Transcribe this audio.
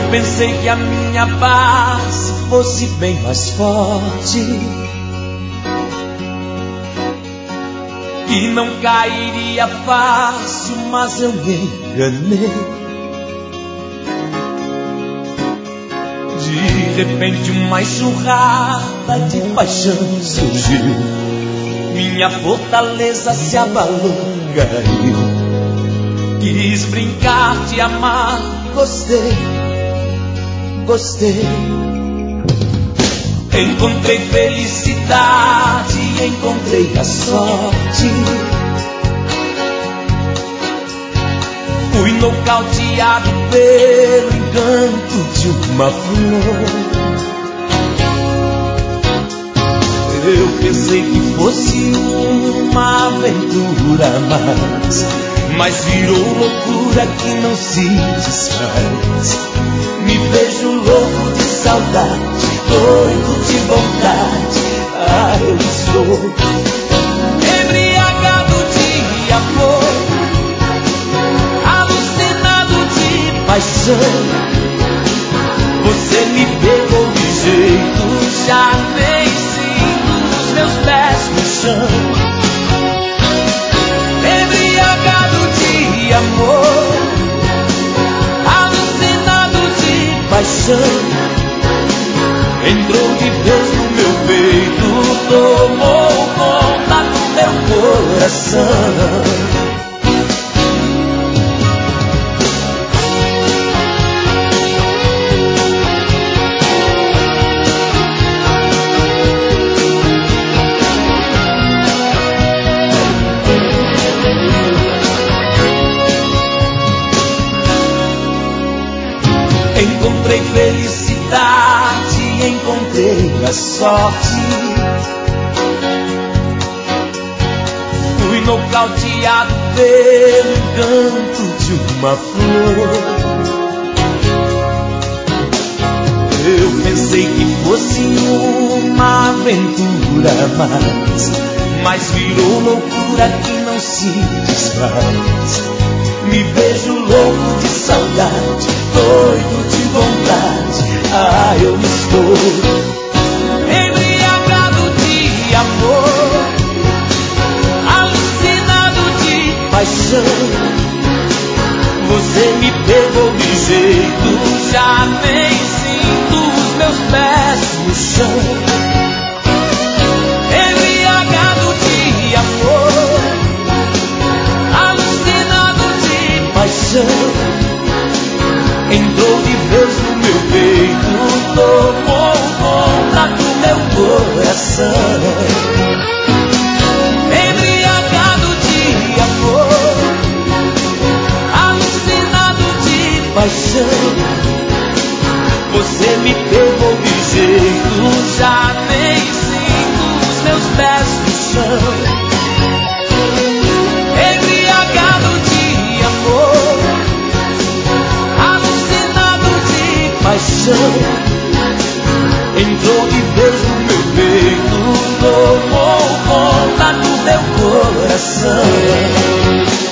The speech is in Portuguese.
pensei que a minha base fosse bem mais forte, que não cairia fácil, mas eu me enganei. De repente uma enxurrada de paixão surgiu, minha fortaleza se abalou, caiu. Quis brincar, te amar, gostei, gostei. Encontrei felicidade, encontrei a sorte. Fui nocauteado pelo encanto de uma flor. Eu pensei que fosse uma aventura, mas virou loucura que não se desfaz. Me vejo louco de saudade, doido de vontade. Ah, eu estou embriagado de amor, alucinado de paixão. Você me pegou de jeito, já nem sinto os meus pés no chão. Embriagado de amor, alucinado de paixão. Entrou de vez no meu peito, tomou conta do meu coração. Encontrei felicidade, encontrei a sorte. Fui nocauteado pelo encanto de uma flor. Eu pensei que fosse uma aventura, mas virou loucura que não se desfaz. Me vejo louco de saudade, doido de vontade. Ah, eu estou embriagado de amor, alucinado de paixão. Você me pegou de jeito, já nem sinto os meus pés no chão. Embriagado de amor, alucinado de paixão. Entrou de vez no meu peito, tomou conta do meu coração. Embriagado de amor, alucinado de paixão. Você me pegou de jeito, já nem sinto os meus pés no chão. Embriagado de amor, paixão. Entrou de vez no meu peito, tomou conta do meu coração.